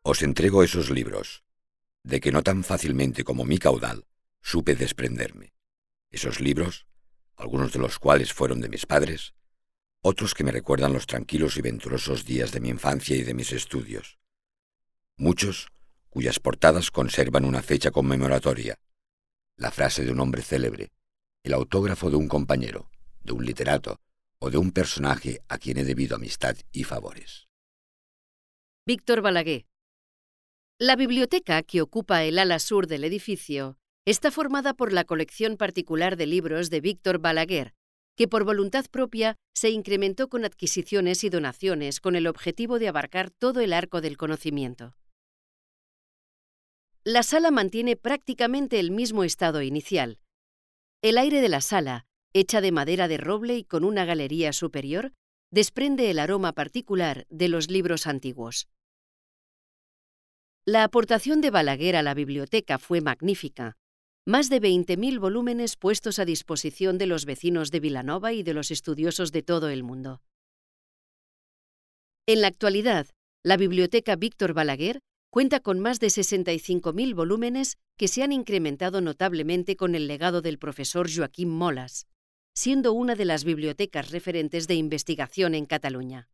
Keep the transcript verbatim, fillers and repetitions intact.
Os entrego esos libros, de que no tan fácilmente como mi caudal supe desprenderme. Esos libros, algunos de los cuales fueron de mis padres, otros que me recuerdan los tranquilos y venturosos días de mi infancia y de mis estudios. Muchos cuyas portadas conservan una fecha conmemoratoria, la frase de un hombre célebre, el autógrafo de un compañero, de un literato o de un personaje a quien he debido amistad y favores. Víctor Balaguer. La biblioteca, que ocupa el ala sur del edificio, está formada por la colección particular de libros de Víctor Balaguer, que por voluntad propia se incrementó con adquisiciones y donaciones con el objetivo de abarcar todo el arco del conocimiento. La sala mantiene prácticamente el mismo estado inicial. El aire de la sala, hecha de madera de roble y con una galería superior, desprende el aroma particular de los libros antiguos. La aportación de Balaguer a la biblioteca fue magnífica. Más de veinte mil volúmenes puestos a disposición de los vecinos de Vilanova y de los estudiosos de todo el mundo. En la actualidad, la Biblioteca Víctor Balaguer cuenta con más de sesenta y cinco mil volúmenes que se han incrementado notablemente con el legado del profesor Joaquim Molas, siendo una de las bibliotecas referentes de investigación en Cataluña.